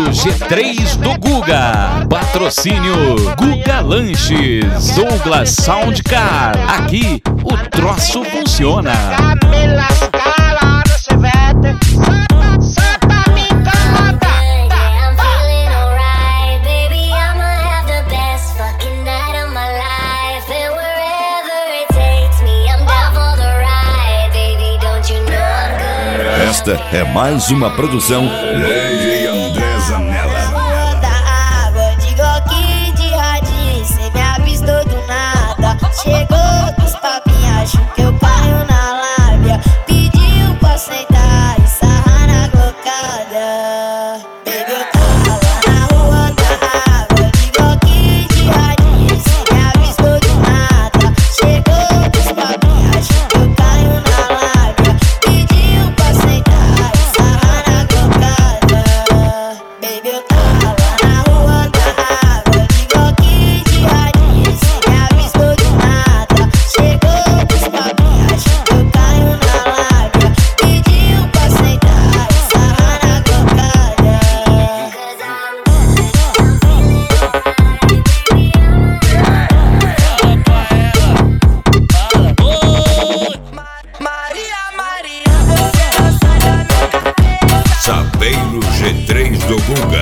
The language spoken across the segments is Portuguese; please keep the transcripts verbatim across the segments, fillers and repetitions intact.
Saveiro G três do Guga. Patrocínio Guga Lanches, Douglas Soundcar. Aqui o troço funciona. Esta é mais uma produção Lady André Zanella. Da água, digo aqui de radinho, cê me avistou do nada. Chegou dos papinhos, acho que eu caio na lábia. Pediu pra sentar e sarrar na glocada. Baby, eu tava na rua da água, digo aqui de radinho, cê me avistou do nada. Chegou dos papinhos, acho que eu caio na lábia. Pediu pra sentar. Saveiro G três do Guga.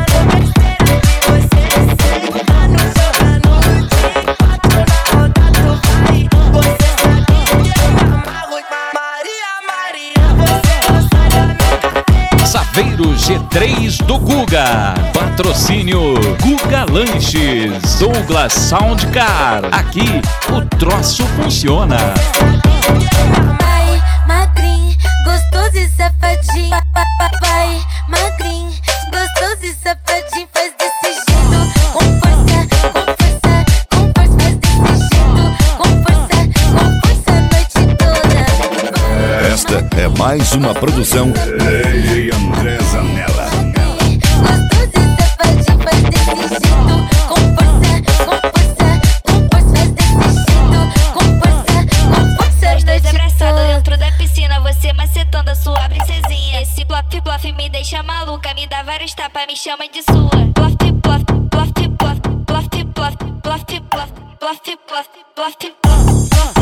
Saveiro G três do Guga. Patrocínio Guga Lanches, Douglas Soundcar. Aqui o troço funciona. Vai, magrinho, gostoso e safadinho. Vai, magrinho, gostoso e safadinho. Faz desse jeito, com força, com força, com força. Faz desse jeito, com força, com força a noite toda. Esta é mais uma produção Lady André Zanella. Gostoso e safadinho. Faz desse jeito, com força, com força, com força. Faz desse jeito, com força, com força. Os dois abraçados dentro da piscina, você macetando a sua princesinha. Esse plof, plof me deixa maluca, me dá vários tapas, me chama de sua. Plof, plof, plof, plof, plof, plof, plof, plof, plof, plof, plof, plof.